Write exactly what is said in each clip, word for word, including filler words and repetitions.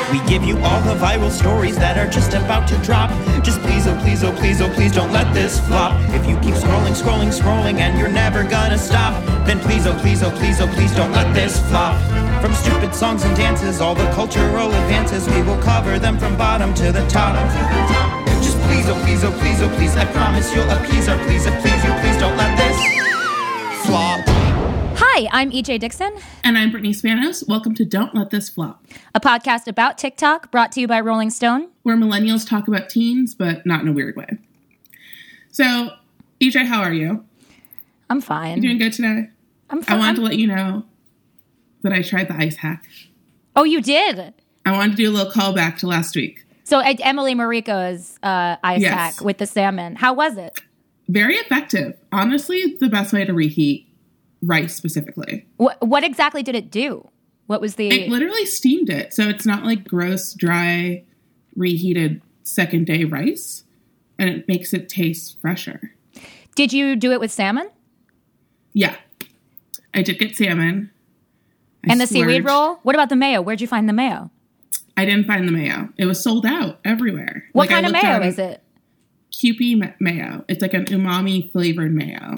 We give you all the viral stories that are just about to drop. Just please, oh please, oh please, oh please don't let this flop. If you keep scrolling, scrolling, scrolling and you're never gonna stop, then please, oh please, oh please, oh please don't let this flop. From stupid songs and dances, all the cultural advances, we will cover them from bottom to the top. Just please, oh please, oh please, oh please, I promise you'll appease our please, and please you, please don't let this flop. Hi, I'm E J Dixon. And I'm Brittany Spanos. Welcome to Don't Let This Flop, A podcast about TikTok brought to you by Rolling Stone, where millennials talk about teens, but not in a weird way. So, E J, how are you? I'm fine. You doing good today? I'm fine. I wanted to let you know that I tried the ice hack. Oh, you did? I wanted to do a little callback to last week. So, uh, Emily Mariko's uh, ice yes. hack with the salmon. How was it? Very effective. Honestly, the best way to reheat rice specifically. What, what exactly did it do? What was the... It literally steamed it. So it's not like gross, dry, reheated second day rice. And it makes it taste fresher. Did you do it with salmon? Yeah. I did get salmon. I and the splurged. seaweed roll? What about the mayo? Where'd you find the mayo? I didn't find the mayo. It was sold out everywhere. What like, kind of mayo on is it? Kewpie mayo. It's like an umami flavored mayo.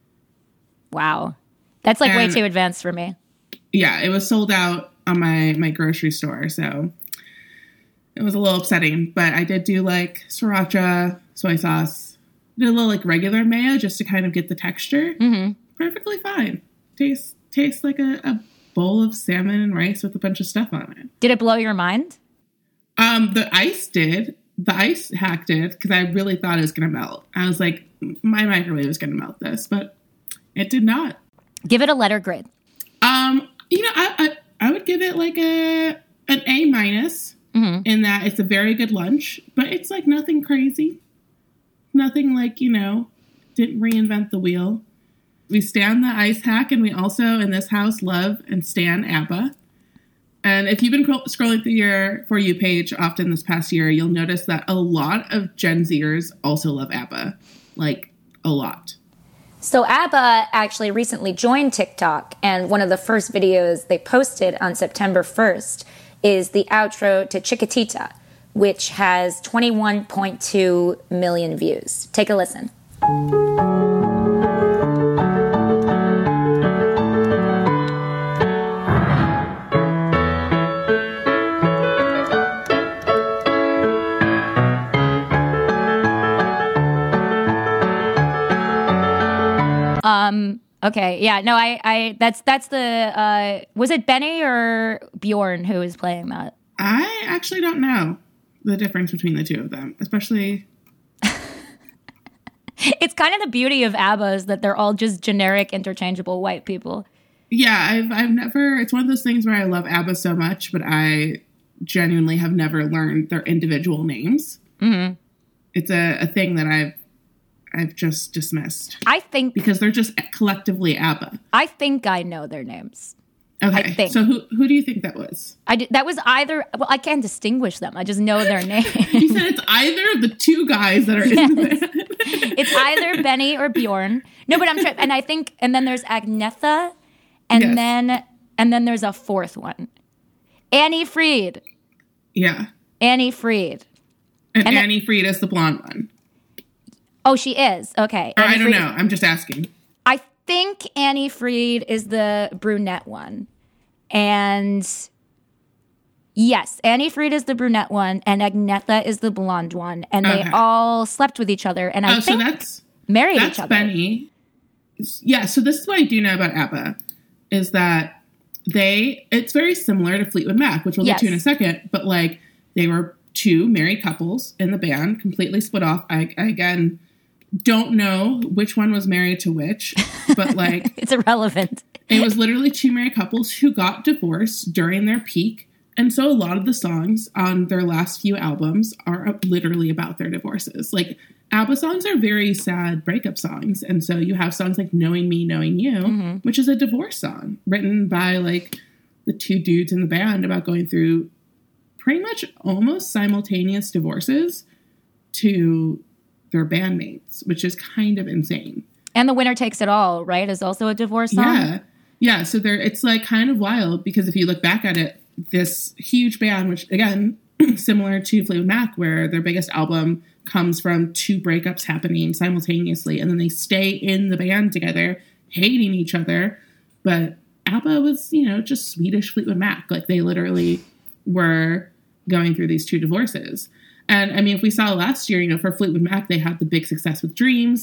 Wow. That's like and, way too advanced for me. Yeah, it was sold out on my, my grocery store, so it was a little upsetting. But I did do like sriracha, soy sauce, did a little like regular mayo just to kind of get the texture. Mm-hmm. Perfectly fine. Tastes tastes like a, a bowl of salmon and rice with a bunch of stuff on it. Did it blow your mind? Um, the ice did. The ice hack did, because I really thought it was going to melt. I was like, my microwave is going to melt this, but it did not. Give it a letter grade. Um, you know, I I, I would give it like a an A minus mm-hmm. in that it's a very good lunch, but it's like nothing crazy. Nothing like, you know, didn't reinvent the wheel. We stand the ice hack, and we also, in this house, love and stan ABBA. And if you've been cro- scrolling through your For You page often this past year, you'll notice that a lot of Gen Zers also love ABBA. Like, a lot. So ABBA actually recently joined TikTok, and one of the first videos they posted on September first is the outro to Chiquitita, which has twenty-one point two million views. Take a listen. Um, okay. Yeah, no, I, I, that's, that's the, uh, was it Benny or Bjorn who was playing that? I actually don't know the difference between the two of them, especially. It's kind of the beauty of ABBA is that they're all just generic, interchangeable white people. Yeah, I've, I've never, it's one of those things where I love ABBA so much, but I genuinely have never learned their individual names. Mm-hmm. It's a, a thing that I've, I've just dismissed. I think... Because they're just collectively ABBA. I think I know their names. Okay, I think. So who who do you think that was? I did, that was either... Well, I can't distinguish them. I just know their names. You said it's either of the two guys that are yes. in the band. It's either Benny or Bjorn. No, but I'm trying... And I think... And then there's Agnetha. And yes. then... And then there's a fourth one. Annie Fried. Yeah. Annie Fried. And, and Annie the, Fried is the blonde one. Oh, she is? Okay. Or Annie I don't Fried. know. I'm just asking. I think Annie Fried is the brunette one. And yes, Annie Fried is the brunette one, and Agnetha is the blonde one. And they okay. all slept with each other, and I oh, think so that's, married that's each other. Benny. Yeah, so this is what I do know about ABBA, is that they, it's very similar to Fleetwood Mac, which we'll yes. get to in a second, but like they were two married couples in the band, completely split off. I, I again... don't know which one was married to which, but like... It's irrelevant. It was literally two married couples who got divorced during their peak. And so a lot of the songs on their last few albums are literally about their divorces. Like, ABBA songs are very sad breakup songs. And so you have songs like Knowing Me, Knowing You, mm-hmm. which is a divorce song written by like the two dudes in the band about going through pretty much almost simultaneous divorces to their bandmates, which is kind of insane. And The Winner Takes It All, right, is also a divorce song? Yeah. Yeah, so there, it's like kind of wild because if you look back at it this huge band, which again, similar to Fleetwood Mac, where their biggest album comes from two breakups happening simultaneously, and then they stay in the band together, hating each other. But ABBA was, you know, just Swedish Fleetwood Mac. Like, they literally were going through these two divorces. And I mean, if we saw last year, you know, for Fleetwood Mac, they had the big success with Dreams.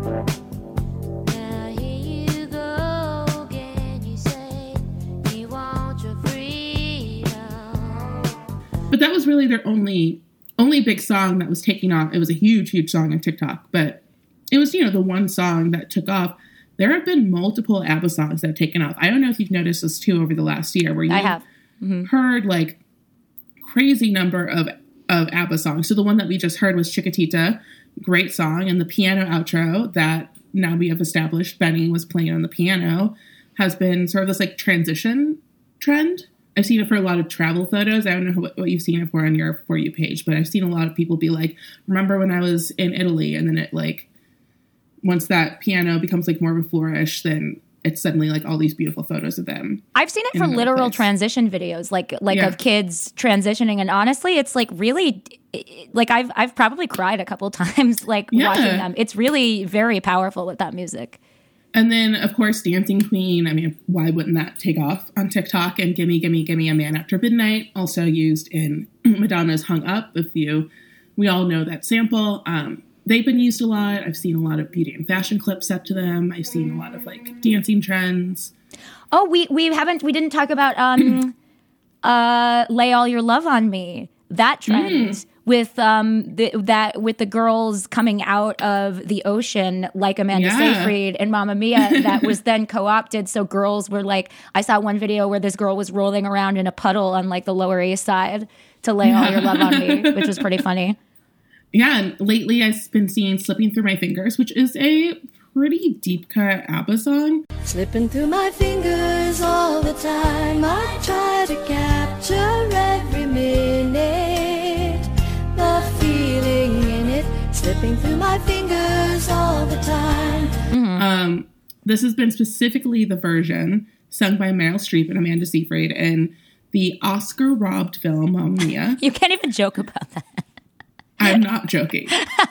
But that was really their only only big song that was taking off. It was a huge, huge song on TikTok, but it was, you know, the one song that took off. There have been multiple ABBA songs that have taken off. I don't know if you've noticed this too over the last year, where you I have mm-hmm. heard like crazy number of of ABBA songs. So the one that we just heard was Chiquitita, great song, and the piano outro that now we have established Benny was playing on the piano has been sort of this like transition trend. I've seen it for a lot of travel photos. I don't know what, what you've seen it for on your For You page, but I've seen a lot of people be like, remember when I was in Italy? And then it like, once that piano becomes like more of a flourish, then it's suddenly like all these beautiful photos of them. I've seen it for literal place. transition videos, like like yeah. of kids transitioning. And honestly, it's like really, like I've I've probably cried a couple times like yeah. watching them. It's really very powerful with that music. And then, of course, Dancing Queen. I mean, why wouldn't that take off on TikTok? And Gimme, Gimme, Gimme a Man After Midnight, also used in Madonna's Hung Up. If you, we all know that sample. Um, they've been used a lot. I've seen a lot of beauty and fashion clips set to them. I've seen a lot of like dancing trends. Oh, we we haven't we didn't talk about um, uh, Lay All Your Love on Me. That trend. Mm. With um the, that with the girls coming out of the ocean like Amanda yeah. Seyfried and Mamma Mia, that was then co-opted. So girls were like, I saw one video where this girl was rolling around in a puddle on like the Lower East Side to Lay All Your Love on Me, which was pretty funny. Yeah, and lately I've been seeing Slipping Through My Fingers, which is a pretty deep cut ABBA song. Slipping through my fingers all the time, I try to capture every minute. The feeling in it, slipping through my fingers all the time. Mm-hmm. Um, this has been specifically the version sung by Meryl Streep and Amanda Seyfried in the Oscar-robbed film Mamma Mia. You can't even joke about that. I'm not joking.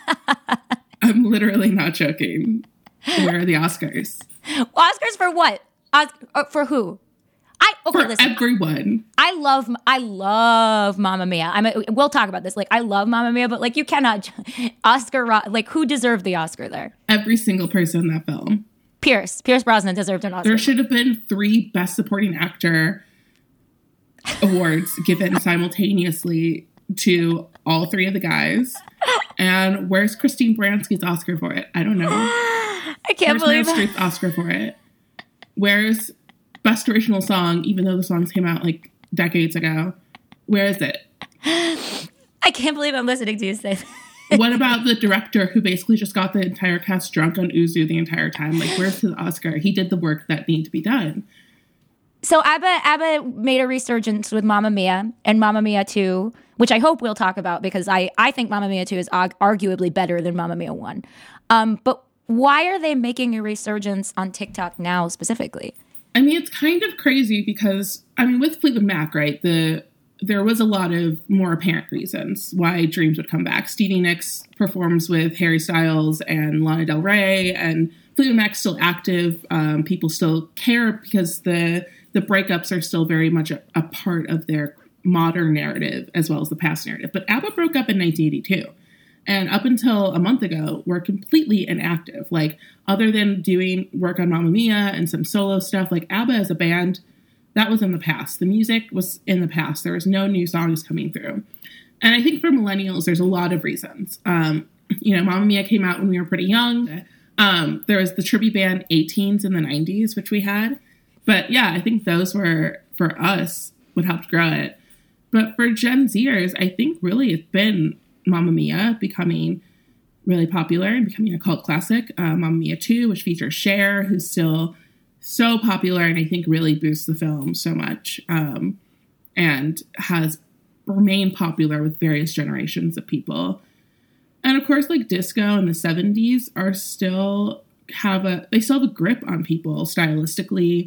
I'm literally not joking. Where are the Oscars? Oscars for what? Os- for who? I okay, for listen, everyone. I love I love Mamma Mia. I'm a, we'll talk about this. Like, I love Mamma Mia, but like, you cannot Oscar like who deserved the Oscar there? Every single person in that film. Pierce Pierce Brosnan deserved an Oscar. There should have been three Best Supporting Actor awards given simultaneously to all three of the guys. And where's Christine Baranski's Oscar for it? I don't know. I can't where's believe Meryl Streep's Oscar for it? Where's Best Original Song, even though the songs came out like decades ago? Where is it? I can't believe I'm listening to you say that. What about the director who basically just got the entire cast drunk on Uzu the entire time? Like, where's his Oscar? He did the work that needed to be done. So ABBA, ABBA made a resurgence with Mamma Mia and Mamma Mia two, which I hope we'll talk about because I, I think Mamma Mia two is arg- arguably better than Mamma Mia one. Um, but why are they making a resurgence on TikTok now specifically? I mean, it's kind of crazy because, I mean, with Fleetwood Mac, right, the there was a lot of more apparent reasons why Dreams would come back. Stevie Nicks performs with Harry Styles and Lana Del Rey, and Fleetwood Mac's still active. Um, people still care because the the breakups are still very much a, a part of their modern narrative as well as the past narrative. But ABBA broke up in nineteen eighty-two. And up until a month ago, were completely inactive. Like, other than doing work on Mamma Mia and some solo stuff, like ABBA as a band, that was in the past. The music was in the past. There was no new songs coming through. And I think for millennials, there's a lot of reasons. Um, you know, Mamma Mia came out when we were pretty young. Um, there was the tribute band eighteens in the nineties, which we had. But yeah, I think those were, for us, what helped grow it. But for Gen Zers, I think really it's been Mamma Mia becoming really popular and becoming a cult classic. Uh, Mamma Mia two, which features Cher, who's still so popular and I think really boosts the film so much, um, and has remained popular with various generations of people. And of course, like disco in the seventies are still have a, they still have a grip on people stylistically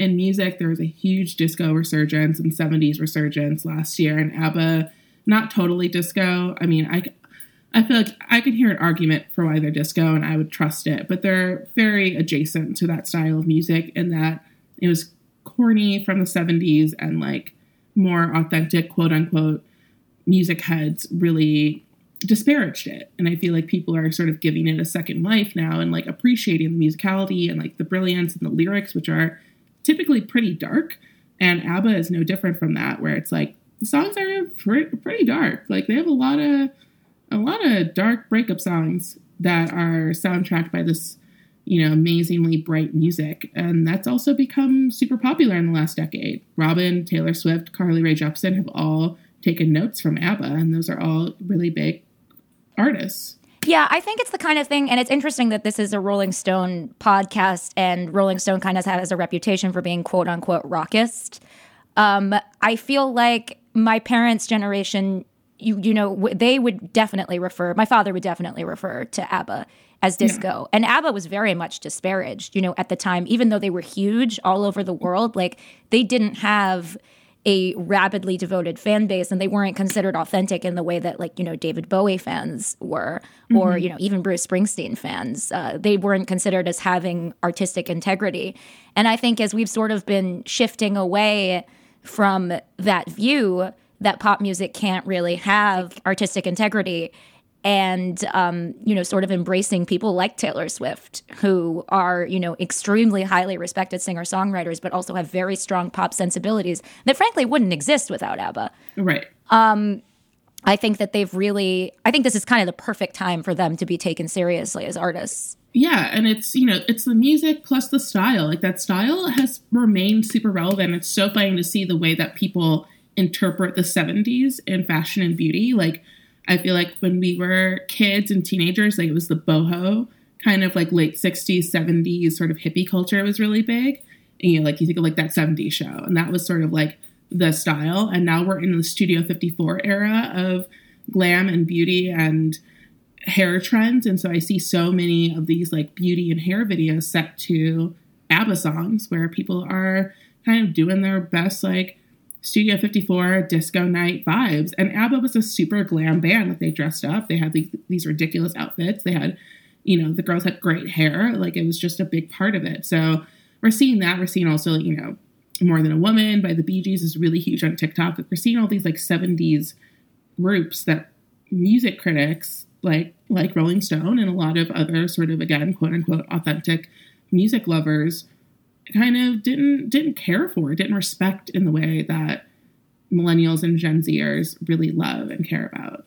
in music, there was a huge disco resurgence and seventies resurgence last year, and ABBA, not totally disco. I mean, I, I feel like I could hear an argument for why they're disco, and I would trust it, but they're very adjacent to that style of music in that it was corny from the seventies, and like more authentic, quote unquote, music heads really disparaged it. And I feel like people are sort of giving it a second life now and like appreciating the musicality and like the brilliance and the lyrics, which are typically pretty dark. And ABBA is no different from that, where it's like the songs are pre- pretty dark. Like they have a lot of a lot of dark breakup songs that are soundtracked by this, you know, amazingly bright music. And that's also become super popular in the last decade. Robyn, Taylor Swift, Carly Rae Jepsen have all taken notes from ABBA, and those are all really big artists. Yeah, I think it's the kind of thing, and it's interesting that this is a Rolling Stone podcast, and Rolling Stone kind of has a reputation for being quote unquote rockist. Um, I feel like my parents' generation, you you know, they would definitely refer, my father would definitely refer to ABBA as disco. Yeah. And ABBA was very much disparaged, you know, at the time, even though they were huge all over the world. Like they didn't have a rabidly devoted fan base, and they weren't considered authentic in the way that, like, you know, David Bowie fans were, mm-hmm. or, you know, even Bruce Springsteen fans. Uh, they weren't considered as having artistic integrity. And I think as we've sort of been shifting away from that view that pop music can't really have artistic integrity, and, um, you know, sort of embracing people like Taylor Swift, who are, you know, extremely highly respected singer-songwriters, but also have very strong pop sensibilities that, frankly, wouldn't exist without ABBA. Right. Um, I think that they've really, I think this is kind of the perfect time for them to be taken seriously as artists. Yeah, and it's, you know, it's the music plus the style. Like, that style has remained super relevant. It's so funny to see the way that people interpret the seventies in fashion and beauty. Like, I feel like when we were kids and teenagers, like it was the boho kind of like late sixties, seventies sort of hippie culture was really big. And, you know, like you think of like that seventies show, and that was sort of like the style. And now we're in the Studio fifty-four era of glam and beauty and hair trends. And so I see so many of these like beauty and hair videos set to ABBA songs where people are kind of doing their best, like, Studio fifty-four disco night vibes. And ABBA was a super glam band. Like, they dressed up, they had these, these ridiculous outfits, they had, you know, the girls had great hair. Like, it was just a big part of it. So we're seeing that. We're seeing also, you know, More Than a Woman by the Bee Gees is really huge on TikTok. Like, we're seeing all these like seventies groups that music critics like like Rolling Stone and a lot of other sort of, again, quote unquote authentic music lovers kind of didn't didn't care for, didn't respect in the way that millennials and Gen Zers really love and care about.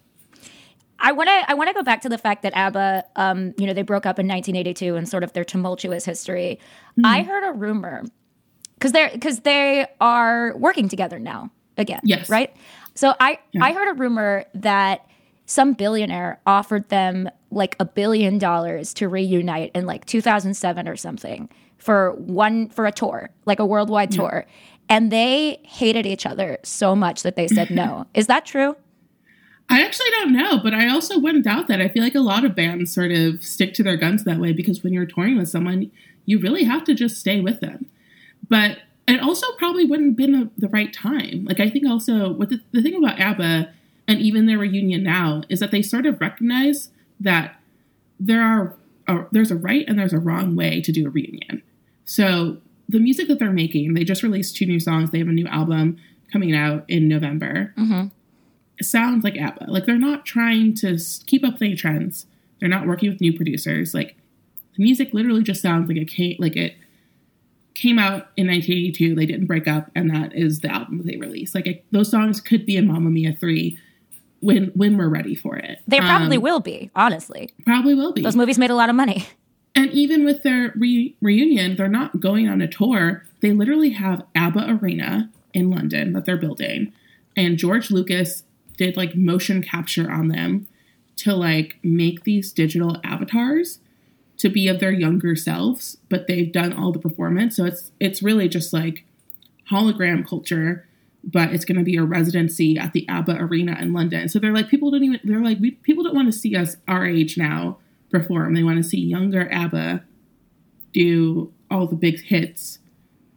I want to I want to go back to the fact that ABBA, um, you know, they broke up in nineteen eighty-two and sort of their tumultuous history. Mm-hmm. I heard a rumor because they're because they are working together now again. Yes, right. So I yeah. I heard a rumor that some billionaire offered them like a billion dollars to reunite in like two thousand seven or something. For one, for a tour, like a worldwide tour. And they hated each other so much that they said no. Is that true? I actually don't know, but I also wouldn't doubt that. I feel like a lot of bands sort of stick to their guns that way, because when you're touring with someone, you really have to just stay with them. But it also probably wouldn't have been a, the right time. Like, I think also what the, the thing about ABBA and even their reunion now is that they sort of recognize that there are a, there's a right and there's a wrong way to do a reunion. So the music that they're making, they just released two new songs. They have a new album coming out in November. Mm-hmm. It sounds like ABBA. Like, they're not trying to keep up with any trends. They're not working with new producers. Like, the music literally just sounds like it came, like it came out in nineteen eighty-two. They didn't break up, and that is the album that they released. Like, it, those songs could be in Mamma Mia three when when we're ready for it. They probably um, will be, honestly. Probably will be. Those movies made a lot of money. And even with their re- reunion, they're not going on a tour. They literally have ABBA Arena in London that they're building. And George Lucas did like motion capture on them to like make these digital avatars to be of their younger selves. But they've done all the performance. So it's it's really just like hologram culture, but it's going to be a residency at the ABBA Arena in London. So they're like, people don't even, they're like, we, people don't want to see us our age now perform. They want to see younger ABBA do all the big hits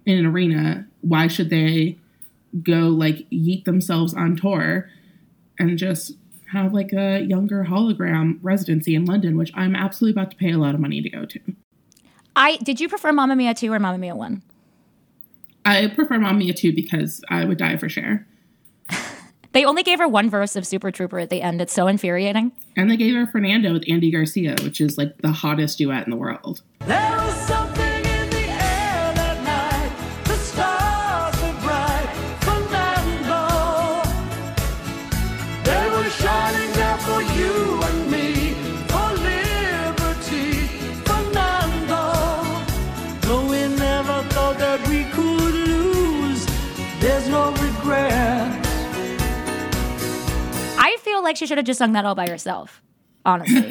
in an arena. Why should they go like yeet themselves on tour and just have like a younger hologram residency in London, which I'm absolutely about to pay a lot of money to go to. I did you prefer Mamma Mia two or Mamma Mia one? I prefer Mamma Mia two because I would die for Cher. They only gave her one verse of Super Trooper at the end. It's so infuriating. And they gave her Fernando with Andy Garcia, which is like the hottest duet in the world. There was something in the air that night. The stars were bright. Fernando. They were shining there for you and me. For liberty. Fernando. Though we never thought that we could lose. There's no regret. I feel like she should have just sung that all by herself, honestly.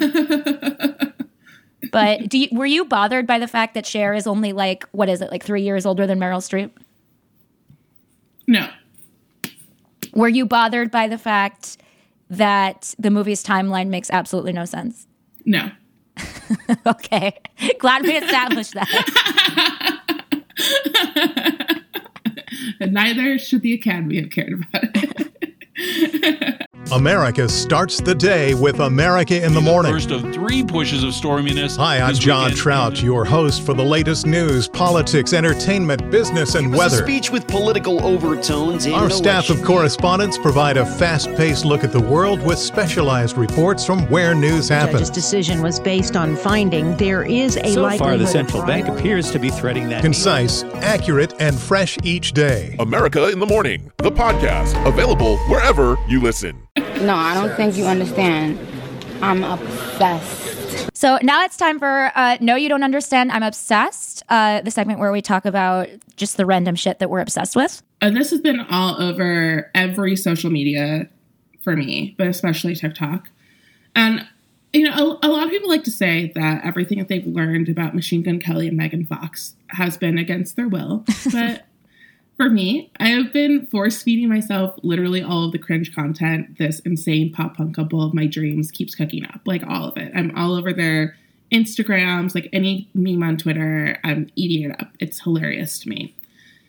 But do you, were you bothered by the fact that Cher is only like, what is it, like three years older than Meryl Streep? No. Were you bothered by the fact that the movie's timeline makes absolutely no sense? No. Okay. Glad we established that. And neither should the Academy have cared about it. America starts the day with America in the Morning. First of three pushes of storminess. Hi, I'm John weekend. Trout, your host for the latest news, politics, entertainment, business, and It was weather. a speech with political overtones. And Our no staff of election. correspondents provide a fast-paced look at the world with specialized reports from where news The judge's happens. decision was based on finding there is a So likelihood far, the of central fraud. bank appears to be threading that. Concise, accurate, and fresh each day. America in the Morning, the podcast, available wherever you listen. No, I don't think you understand. I'm obsessed. So now it's time for uh, No, You Don't Understand, I'm Obsessed, uh, the segment where we talk about just the random shit that we're obsessed with. And this has been all over every social media for me, but especially TikTok. And, you know, a, a lot of people like to say that everything that they've learned about Machine Gun Kelly and Megan Fox has been against their will. But for me, I have been force feeding myself literally all of the cringe content this insane pop punk couple of my dreams keeps cooking up. Like all of it. I'm all over their Instagrams, like any meme on Twitter. I'm eating it up. It's hilarious to me.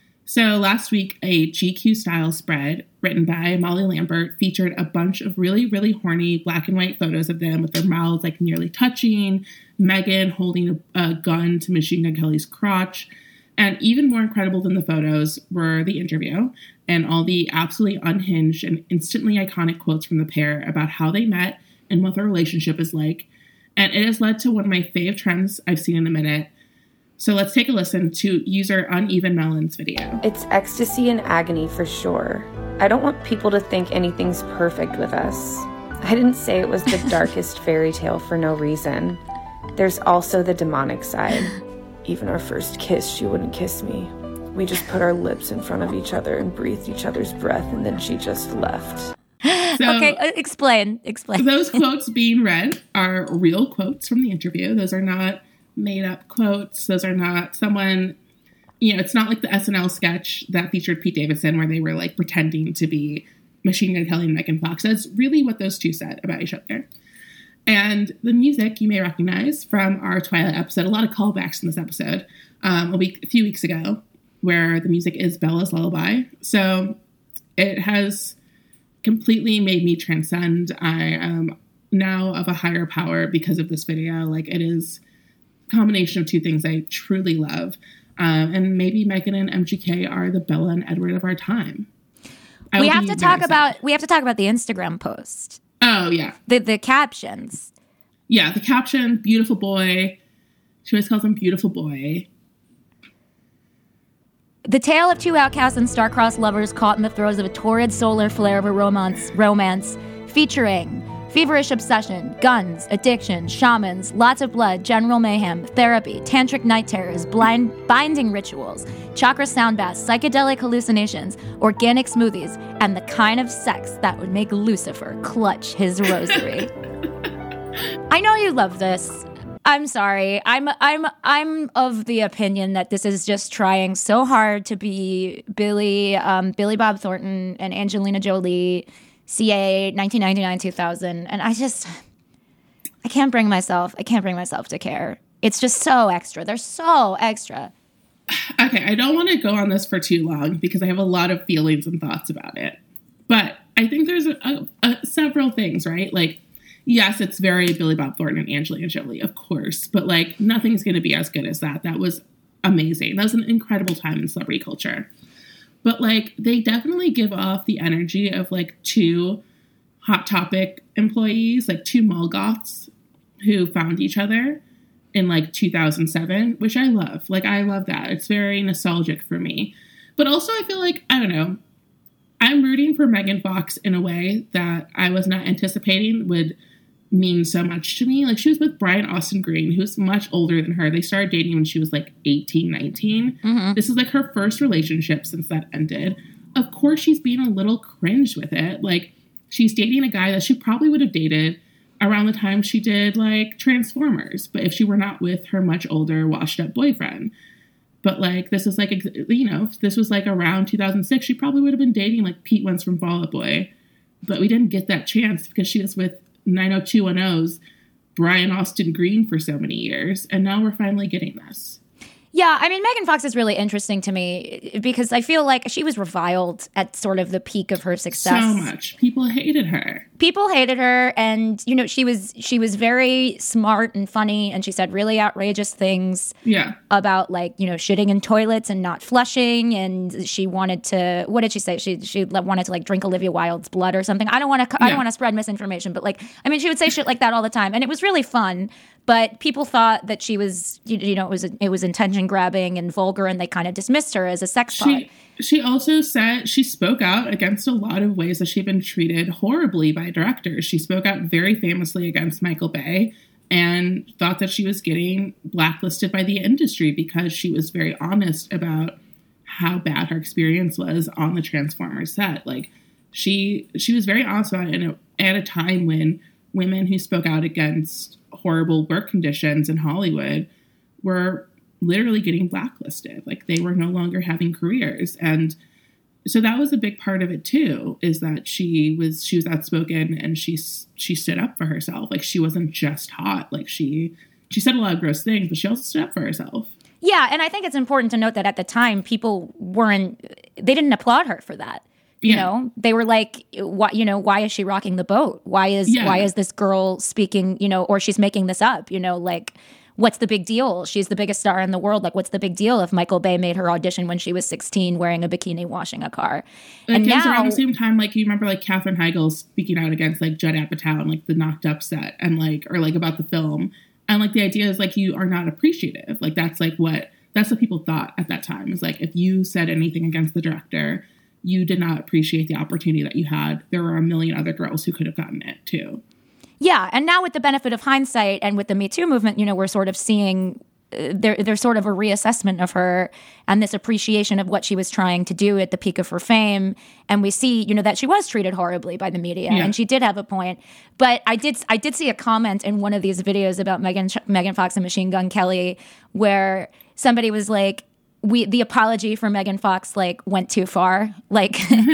So last week, a G Q style spread written by Molly Lambert featured a bunch of really, really horny black and white photos of them with their mouths like nearly touching, Megan holding a, a gun to Machine Gun Kelly's crotch. And even more incredible than the photos were the interview and all the absolutely unhinged and instantly iconic quotes from the pair about how they met and what their relationship is like. And it has led to one of my fave trends I've seen in a minute. So let's take a listen to user Uneven Melon's video. It's ecstasy and agony for sure. I don't want people to think anything's perfect with us. I didn't say it was the darkest fairy tale for no reason. There's also the demonic side. Even our first kiss, she wouldn't kiss me. We just put our lips in front of each other and breathed each other's breath, and then she just left. So, okay, uh, explain, explain. Those quotes being read are real quotes from the interview. Those are not made up quotes. Those are not someone, you know, it's not like the S N L sketch that featured Pete Davidson where they were like pretending to be Machine Gun Kelly and Megan Fox. That's really what those two said about each other. And the music you may recognize from our Twilight episode, a lot of callbacks in this episode, um, a week, a few weeks ago, where the music is Bella's Lullaby. So it has completely made me transcend. I am now of a higher power because of this video. Like it is a combination of two things I truly love. Um, and maybe Megan and M G K are the Bella and Edward of our time. I we will have be to very talk sad. about we have to talk about the Instagram post. Oh, yeah. The the captions. Yeah, the caption, beautiful boy. She always calls him beautiful boy. The tale of two outcasts and star-crossed lovers caught in the throes of a torrid solar flare of a romance, romance featuring feverish obsession, guns, addiction, shamans, lots of blood, general mayhem, therapy, tantric night terrors, blind binding rituals, chakra sound baths, psychedelic hallucinations, organic smoothies, and the kind of sex that would make Lucifer clutch his rosary. I know you love this. I'm sorry. I'm I'm I'm of the opinion that this is just trying so hard to be Billy, um, Billy Bob Thornton and Angelina Jolie, C A nineteen ninety-nine two thousand, and I just I can't bring myself. I can't bring myself to care. It's just so extra. They're so extra. Okay, I don't want to go on this for too long because I have a lot of feelings and thoughts about it. But I think there's a, a, a, several things, right? Like, yes, it's very Billy Bob Thornton and Angelina Jolie, of course. But, like, nothing's going to be as good as that. That was amazing. That was an incredible time in celebrity culture. But, like, they definitely give off the energy of, like, two Hot Topic employees, like two mall goths who found each other in, like, two thousand seven, which I love. Like, I love that. It's very nostalgic for me. But also, I feel like, I don't know, I'm rooting for Megan Fox in a way that I was not anticipating would mean so much to me. Like, she was with Brian Austin Green, who's much older than her. They started dating when she was like eighteen, nineteen. Mm-hmm. This is like her first relationship since that ended. Of course, she's being a little cringe with it. Like, she's dating a guy that she probably would have dated around the time she did like Transformers, but if she were not with her much older, washed up boyfriend. But like, this is like, you know, if this was like around two thousand six, she probably would have been dating like Pete Wentz from Fall Out Boy. But we didn't get that chance because she was with nine oh two one oh's Brian Austin Green for so many years. And now we're finally getting this. Yeah, I mean, Megan Fox is really interesting to me because I feel like she was reviled at sort of the peak of her success. So much. People hated her. People hated her, and you know, she was she was very smart and funny, and she said really outrageous things. Yeah. About like, you know, shitting in toilets and not flushing, and she wanted to. What did she say? She she wanted to like drink Olivia Wilde's blood or something. I don't want to. I Yeah. don't want to spread misinformation, but like, I mean, she would say shit like that all the time, and it was really fun. But people thought that she was, you, you know, it was it was attention grabbing and vulgar, and they kind of dismissed her as a sex pot. She, she also said she spoke out against a lot of ways that she'd been treated horribly by directors. She spoke out very famously against Michael Bay and thought that she was getting blacklisted by the industry because she was very honest about how bad her experience was on the Transformers set. Like, she she was very honest about it, and at a time when women who spoke out against horrible work conditions in Hollywood were literally getting blacklisted. Like, they were no longer having careers. And so that was a big part of it too, is that she was she was outspoken and she she stood up for herself. Like, she wasn't just hot. Like, she she said a lot of gross things, but she also stood up for herself. Yeah, and I think it's important to note that at the time, people weren't they didn't applaud her for that. You Yeah. know, they were like, why, you know, why is she rocking the boat? Why is Yeah. why is this girl speaking, you know, or she's making this up, you know, like, what's the big deal? She's the biggest star in the world. Like, what's the big deal if Michael Bay made her audition when she was sixteen wearing a bikini washing a car? Like, And it was now, around the same time, like, you remember, like, Katherine Heigl speaking out against, like, Judd Apatow and, like, the Knocked Up set and, like, or, like, about the film. And, like, the idea is, like, you are not appreciative. Like, that's, like, what, that's what people thought at that time. Is, like, if you said anything against the director, you did not appreciate the opportunity that you had. There were a million other girls who could have gotten it, too. yeah, and now with the benefit of hindsight and with the Me Too movement, you know, we're sort of seeing uh, there, there's sort of a reassessment of her and this appreciation of what she was trying to do at the peak of her fame. And we see, you know, that she was treated horribly by the media, Yeah. and she did have a point. But I did I did see a comment in one of these videos about Megan Megan Fox and Machine Gun Kelly where somebody was like, we the apology for Megan Fox like went too far. Like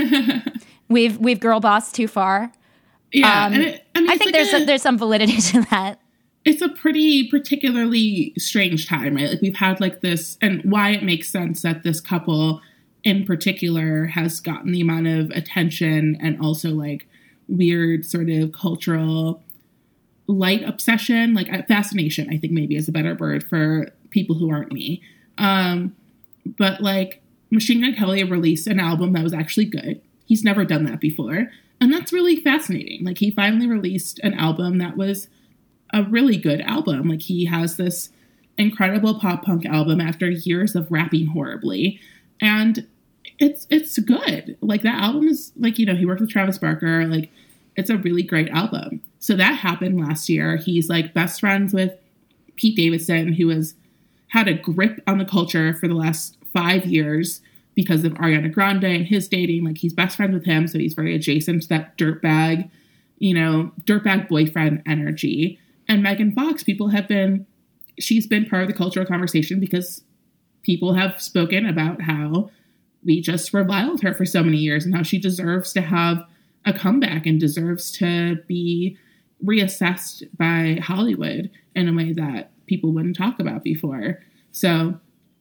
we've we've girl bossed too far. Yeah, Um, and it, I, mean, I it's think like there's a, a, there's some validity to that. it's a pretty particularly strange time, right? Like, we've had like this, and why it makes sense that this couple in particular has gotten the amount of attention and also like weird sort of cultural light obsession, like uh, fascination, I think maybe is a better word for people who aren't me. Um, but like, Machine Gun Kelly released an album that was actually good. He's never done that before. And that's really fascinating. Like, he finally released an album that was a really good album. Like, he has this incredible pop punk album after years of rapping horribly. And it's it's good. Like, that album is, like, you know, he worked with Travis Barker. Like, it's a really great album. So that happened last year. He's, like, best friends with Pete Davidson, who has had a grip on the culture for the last five years because of Ariana Grande and his dating. Like, he's best friends with him, so he's very adjacent to that dirtbag, you know, dirtbag boyfriend energy. And Megan Fox, people have been, she's been part of the cultural conversation because people have spoken about how we just reviled her for so many years and how she deserves to have a comeback and deserves to be reassessed by Hollywood in a way that people wouldn't talk about before. So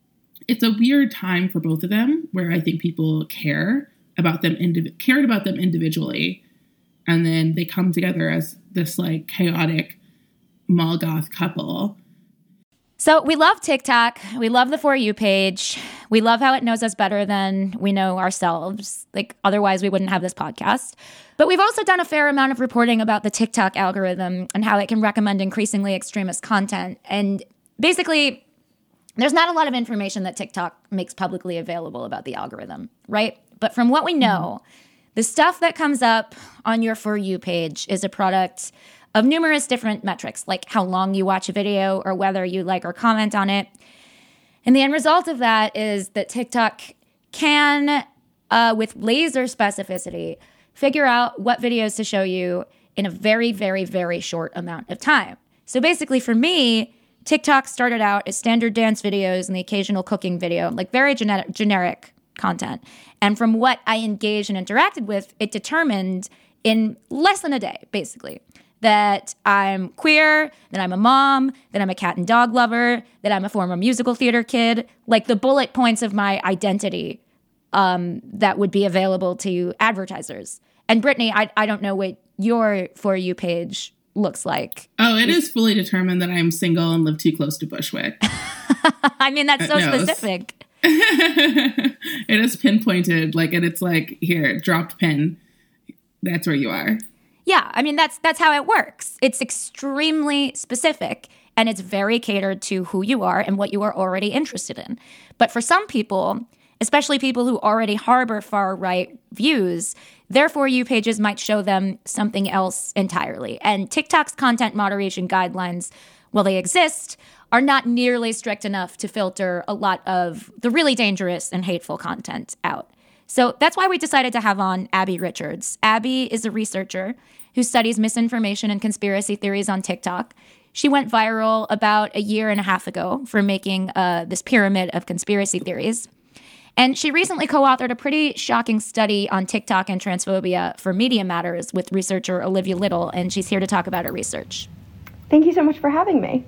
it's a weird time for both of them where I think people care about them, indiv- cared about them individually. And then they come together as this like chaotic mall goth couple. So we love TikTok. We love the For You page. We love how it knows us better than we know ourselves. Like, otherwise we wouldn't have this podcast. But we've also done a fair amount of reporting about the TikTok algorithm and how it can recommend increasingly extremist content. And basically, there's not a lot of information that TikTok makes publicly available about the algorithm, right? But from what we know, the stuff that comes up on your For You page is a product of numerous different metrics, like how long you watch a video or whether you like or comment on it. And the end result of that is that TikTok can, uh, with laser specificity, figure out what videos to show you in a very, very, very short amount of time. So basically for me, TikTok started out as standard dance videos and the occasional cooking video, like very genetic, generic content. And from what I engaged and interacted with, it determined in less than a day, basically, that I'm queer, that I'm a mom, that I'm a cat and dog lover, that I'm a former musical theater kid, like the bullet points of my identity um, that would be available to advertisers. And Brittany, I, I don't know what your For You page looks like. Oh, it is fully determined that I'm single and live too close to Bushwick. I mean, that's so no, specific. It is pinpointed, like, and it's like, here, dropped pin. That's where you are. Yeah, I mean, that's that's how it works. It's extremely specific, and it's very catered to who you are and what you are already interested in. But for some people, especially people who already harbor far-right views, their For You pages might show them something else entirely. And TikTok's content moderation guidelines, while they exist, are not nearly strict enough to filter a lot of the really dangerous and hateful content out. So that's why we decided to have on Abby Richards. Abby is a researcher who studies misinformation and conspiracy theories on TikTok. She went viral about a year and a half ago for making uh, this pyramid of conspiracy theories. And she recently co-authored a pretty shocking study on TikTok and transphobia for Media Matters with researcher Olivia Little, and she's here to talk about her research. Thank you so much for having me.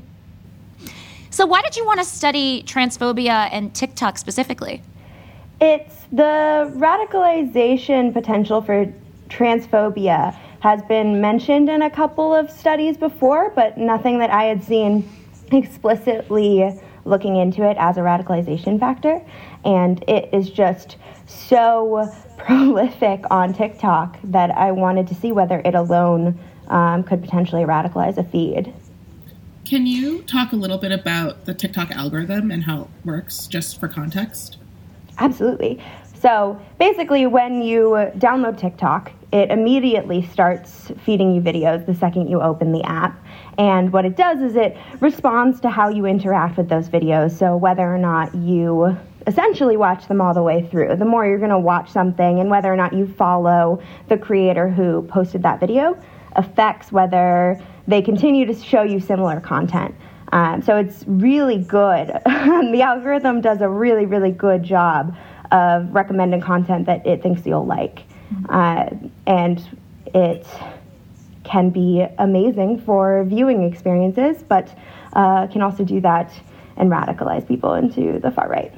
So why did you want to study transphobia and TikTok specifically? It's the radicalization potential for transphobia has been mentioned in a couple of studies before, but nothing that I had seen explicitly looking into it as a radicalization factor. And it is just so prolific on TikTok that I wanted to see whether it alone um, could potentially radicalize a feed. Can you talk a little bit about the TikTok algorithm and how it works, just for context? Absolutely. So basically, when you download TikTok, it immediately starts feeding you videos the second you open the app. And what it does is it responds to how you interact with those videos. So whether or not you essentially watch them all the way through, the more you're going to watch something, and whether or not you follow the creator who posted that video affects whether they continue to show you similar content. Um, so it's really good. The algorithm does a really, really good job of recommending content that it thinks you'll like. Uh, and it can be amazing for viewing experiences, but uh, can also do that and radicalize people into the far right.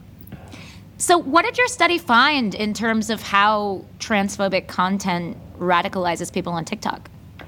So what did your study find in terms of how transphobic content radicalizes people on TikTok?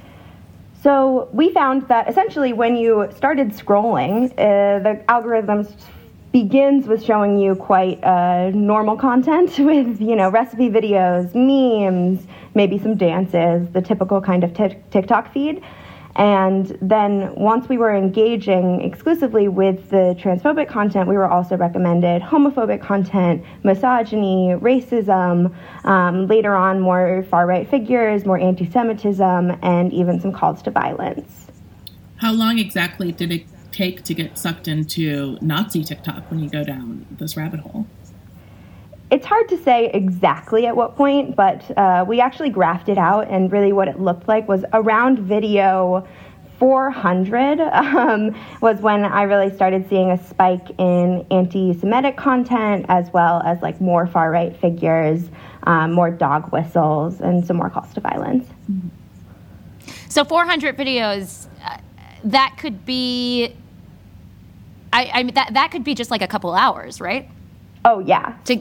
So we found that essentially when you started scrolling, uh, the algorithm begins with showing you quite uh, normal content with, you know, recipe videos, memes, maybe some dances, the typical kind of t- TikTok feed. And then once we were engaging exclusively with the transphobic content, we were also recommended homophobic content, misogyny, racism, um, later on more far-right figures, more anti-Semitism, and even some calls to violence. How long exactly did it take to get sucked into Nazi TikTok when you go down this rabbit hole? It's hard to say exactly at what point, but uh, we actually graphed it out, and really what it looked like was around video four hundred um, was when I really started seeing a spike in anti-Semitic content, as well as like more far-right figures, um, more dog whistles, and some more calls to violence. So four hundred videos, uh, that could be, I, I mean, that, that could be just like a couple hours, right? Oh, yeah. To,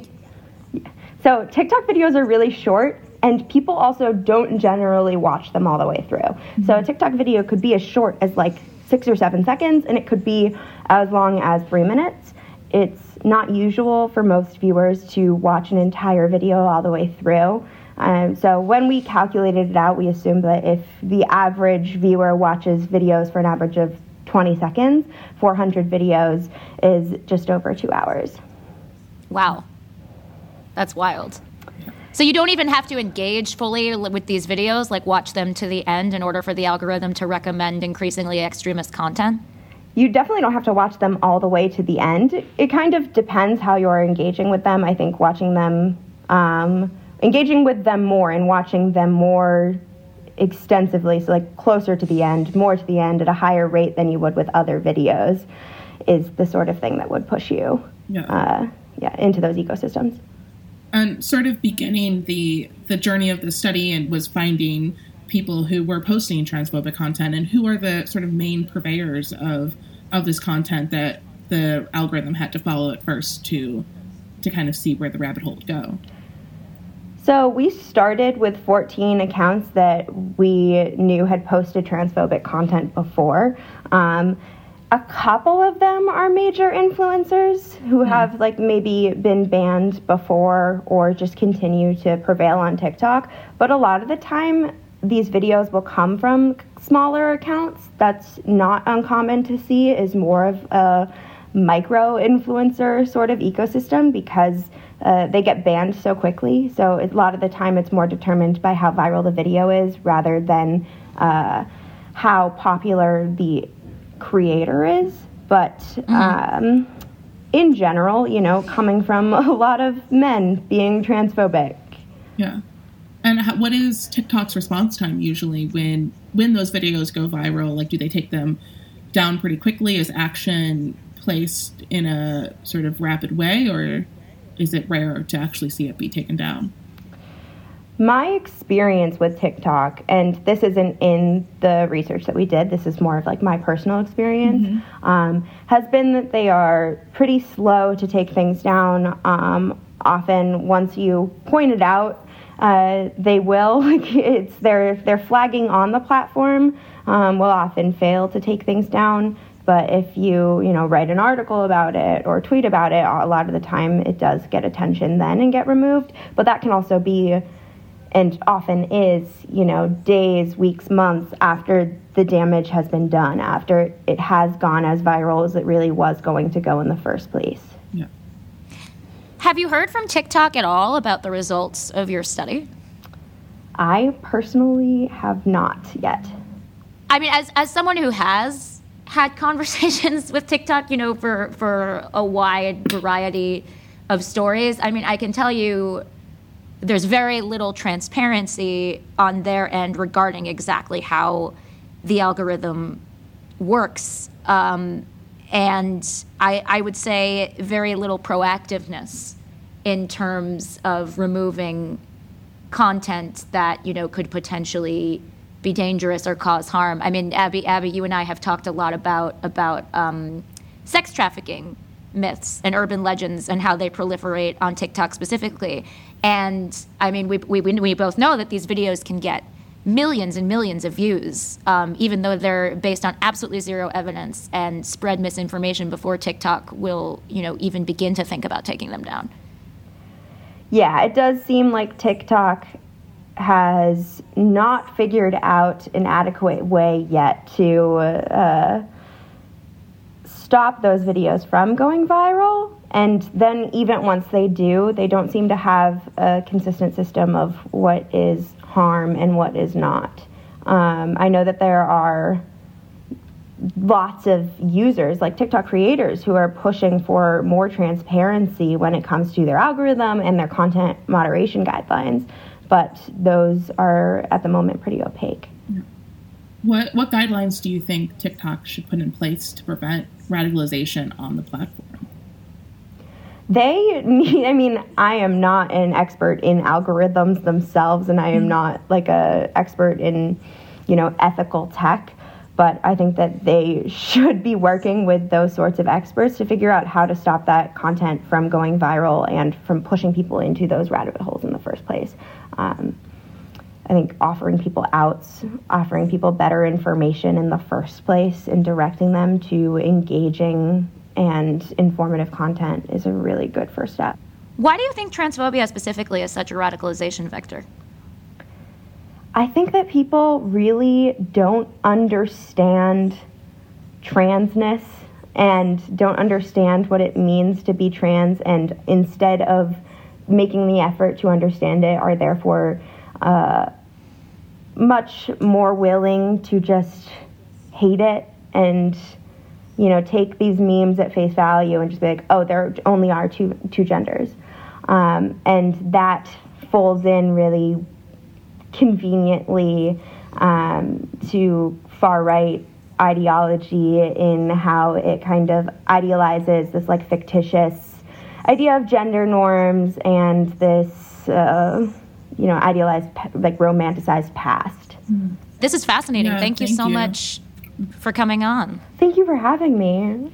so TikTok videos are really short, and people also don't generally watch them all the way through. Mm-hmm. So a TikTok video could be as short as like six or seven seconds, and it could be as long as three minutes. It's not usual for most viewers to watch an entire video all the way through. Um, so when we calculated it out, we assumed that if the average viewer watches videos for an average of twenty seconds, four hundred videos is just over two hours. Wow. That's wild. So you don't even have to engage fully with these videos, like watch them to the end in order for the algorithm to recommend increasingly extremist content? You definitely don't have to watch them all the way to the end. It kind of depends how you're engaging with them. I think watching them, um, engaging with them more and watching them more extensively, so like closer to the end, more to the end at a higher rate than you would with other videos, is the sort of thing that would push you yeah. Uh, yeah, into those ecosystems. And sort of beginning the the journey of the study and was finding people who were posting transphobic content and who are the sort of main purveyors of of this content that the algorithm had to follow at first to to kind of see where the rabbit hole would go. So we started with fourteen accounts that we knew had posted transphobic content before. Um, a couple of them are major influencers who have like maybe been banned before or just continue to prevail on TikTok. But a lot of the time, these videos will come from smaller accounts. That's not uncommon to see, is more of a micro influencer sort of ecosystem because uh, they get banned so quickly. So a lot of the time it's more determined by how viral the video is rather than uh, how popular the creator is. But mm-hmm. um, in general, you know, coming from a lot of men being transphobic. Yeah. And how, what is TikTok's response time usually when when those videos go viral? Like, do they take them down pretty quickly? Is action placed in a sort of rapid way, or is it rare to actually see it be taken down? My experience with TikTok, and this isn't in the research that we did, this is more of like my personal experience, mm-hmm. um, has been that they are pretty slow to take things down. Um, often, once you point it out, Uh, they will. It's they're they're flagging on the platform. Um, will often fail to take things down, but if you you know write an article about it or tweet about it, a lot of the time it does get attention then and get removed. But that can also be, and often is, you know, days, weeks, months after the damage has been done, after it has gone as viral as it really was going to go in the first place. Yeah. Have you heard from TikTok at all about the results of your study? I personally have not yet. I mean, as as someone who has had conversations with TikTok, you know, for, for a wide variety of stories, I mean, I can tell you there's very little transparency on their end regarding exactly how the algorithm works. Um, and I, I would say very little proactiveness in terms of removing content that, you know, could potentially be dangerous or cause harm. I mean, Abby, Abby, you and I have talked a lot about about um, sex trafficking myths and urban legends and how they proliferate on TikTok specifically. And I mean, we we we both know that these videos can get millions and millions of views, um, even though they're based on absolutely zero evidence and spread misinformation before TikTok will, you know, even begin to think about taking them down. Yeah, it does seem like TikTok has not figured out an adequate way yet to uh, stop those videos from going viral. And then even once they do, they don't seem to have a consistent system of what is harm and what is not. Um, I know that there are lots of users, like TikTok creators, who are pushing for more transparency when it comes to their algorithm and their content moderation guidelines, but those are at the moment pretty opaque. What what guidelines do you think TikTok should put in place to prevent radicalization on the platform? They need, I mean, I am not an expert in algorithms themselves, and I am not like a expert in, you know, ethical tech, But I think that they should be working with those sorts of experts to figure out how to stop that content from going viral and from pushing people into those rabbit holes in the first place. Um, I think offering people outs, offering people better information in the first place and directing them to engaging and informative content is a really good first step. Why do you think transphobia specifically is such a radicalization vector? I think that people really don't understand transness and don't understand what it means to be trans, and instead of making the effort to understand it are therefore uh, much more willing to just hate it and, you know, take these memes at face value and just be like, oh, there only are two two genders. Um, and that folds in really conveniently um, to far-right ideology in how it kind of idealizes this like fictitious idea of gender norms and this uh, you know idealized like romanticized past. This is fascinating. Yeah, thank you thank so you. much for coming on. Thank you for having me.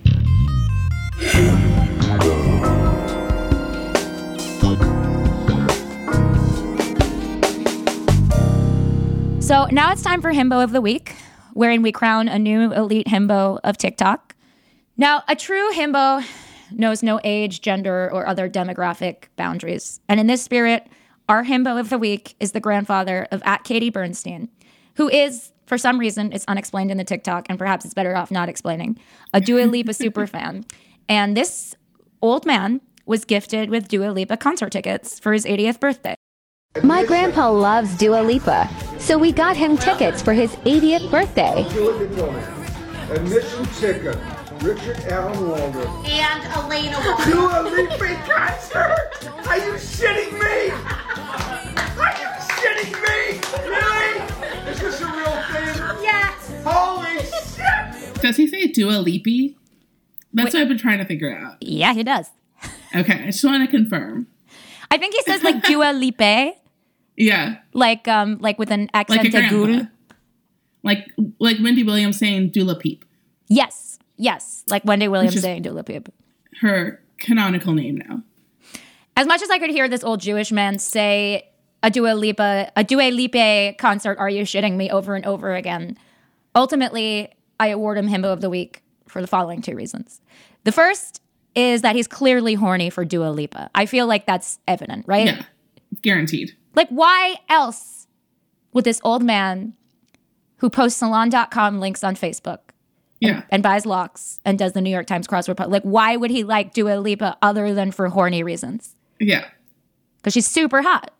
So now it's time for Himbo of the Week, wherein we crown a new elite himbo of TikTok. Now, a true himbo knows no age, gender, or other demographic boundaries. And in this spirit, our himbo of the week is the grandfather of at Katie Bernstein, who is, for some reason, it's unexplained in the TikTok, and perhaps it's better off not explaining, a Dua Lipa super fan. And this old man was gifted with Dua Lipa concert tickets for his eightieth birthday. My grandpa loves Dua Lipa, so we got him tickets for his eightieth birthday. Admission ticket, Richard Allen Walden. And Elena Dua Lipa concert? Are you shitting me? Are you shitting me? Really? Is this a real thing? Yes. Holy shit! Does he say Dua Lipa? That's Wait. what I've been trying to figure out. Yeah, he does. Okay, I just want to confirm. I think he says like Dua Lipa. Yeah. Like um like with an accent like aigu. Like like Wendy Williams saying Dula Peep. Yes. Yes. Like Wendy Williams saying Dula Peep. Her canonical name now. As much as I could hear this old Jewish man say a Dua Lipa, a Dua Lipa concert, are you shitting me, over and over again, ultimately I award him Himbo of the Week for the following two reasons. The first is that he's clearly horny for Dua Lipa. I feel like that's evident, right? Yeah. Guaranteed. Like, why else would this old man who posts salon dot com links on Facebook and, yeah. and buys locks and does the New York Times crossword puzzle, like, why would he like Dua Lipa other than for horny reasons? Yeah. Because she's super hot.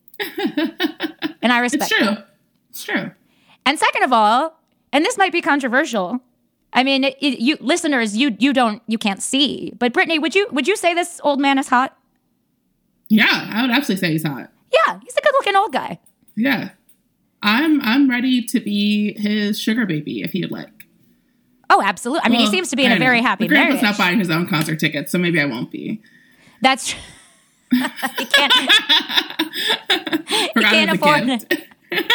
And I respect It's true. that. It's true. And second of all, and this might be controversial, I mean, it, it, you listeners, you you don't, you can't see, but Brittany, would you would you say this old man is hot? Yeah, I would absolutely say he's hot. Yeah, he's a good-looking old guy. Yeah. I'm I'm ready to be his sugar baby if he'd like. Oh, absolutely. I mean, well, he seems to be in a very know. happy the grandpa's marriage. not buying his own concert tickets, so maybe I won't be. That's true. He can't, he can't afford it.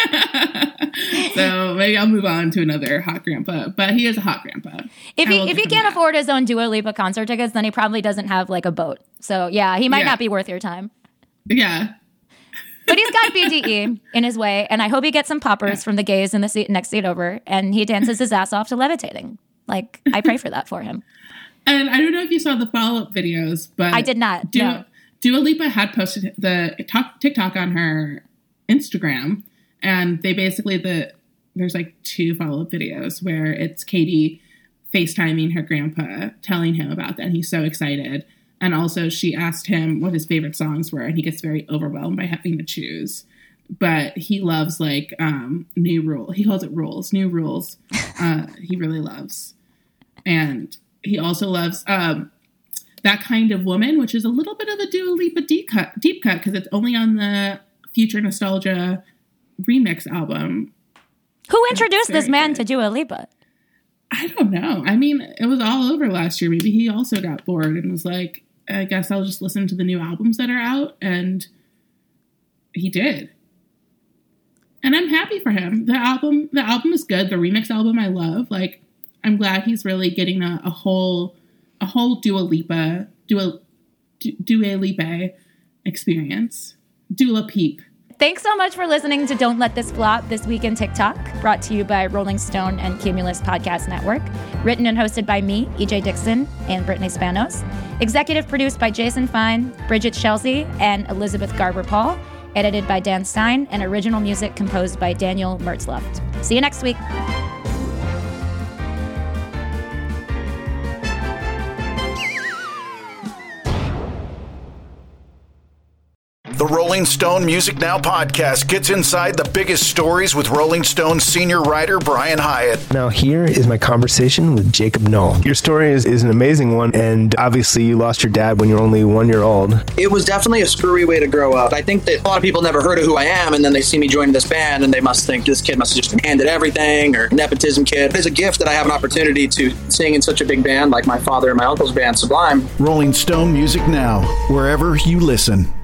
So maybe I'll move on to another hot grandpa, but he is a hot grandpa. If he if he can't that. afford his own Dua Lipa concert tickets, then he probably doesn't have like a boat. So yeah, he might yeah. not be worth your time. Yeah. But he's got B D E in his way, and I hope he gets some poppers yeah. from the gays in the seat next seat over, and he dances his ass off to Levitating. Like, I pray for that for him. And I don't know if you saw the follow-up videos, but I did not. Dua, no. Dua Lipa had posted the TikTok on her Instagram, and they basically the there's like two follow-up videos where it's Katie FaceTiming her grandpa, telling him about that, and he's so excited. And also she asked him what his favorite songs were, and he gets very overwhelmed by having to choose. But he loves like um, New Rule. He calls it Rules, New Rules. Uh, he really loves. And he also loves um, That Kind of Woman, which is a little bit of a Dua Lipa deep cut deep cut because it's only on the Future Nostalgia remix album. Who introduced this man good. to Dua Lipa? I don't know. I mean, it was all over last year. Maybe he also got bored and was like, I guess I'll just listen to the new albums that are out. And he did. And I'm happy for him. The album, the album is good. The remix album I love. Like, I'm glad he's really getting a, a whole, a whole Dua Lipa, Dua, Dua Lipa experience. Dua Peep. Thanks so much for listening to Don't Let This Flop This Week in TikTok, brought to you by Rolling Stone and Cumulus Podcast Network. Written and hosted by me, E J Dixon, and Brittany Spanos. Executive produced by Jason Fine, Bridget Chelsea, and Elizabeth Garber-Paul. Edited by Dan Stein, and original music composed by Daniel Mertzluft. See you next week. The Rolling Stone Music Now podcast gets inside the biggest stories with Rolling Stone senior writer Brian Hyatt. Now here is my conversation with Jacob Noll. Your story is, is an amazing one, and obviously you lost your dad when you were only one year old. It was definitely a screwy way to grow up. I think that a lot of people never heard of who I am, and then they see me joining this band, and they must think this kid must have just been handed everything, or nepotism kid. It's a gift that I have an opportunity to sing in such a big band like my father and my uncle's band, Sublime. Rolling Stone Music Now, wherever you listen.